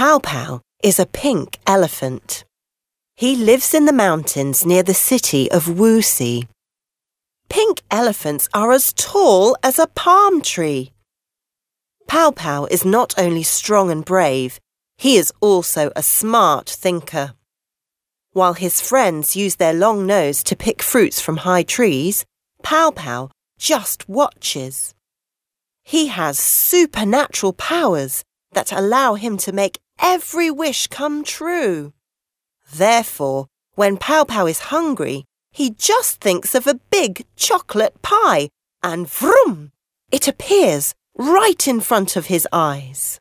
Pow Pow is a pink elephant. He lives in the mountains near the city of Wuxi. Pink elephants are as tall as a palm tree. Pow Pow is not only strong and brave, he is also a smart thinker. While his friends use their long nose to pick fruits from high trees, Pow Pow just watches. He has supernatural powers that allow him to make every wish come true. Therefore, when Pow Pow is hungry, he just thinks of a big chocolate pie and vroom! It appears right in front of his eyes.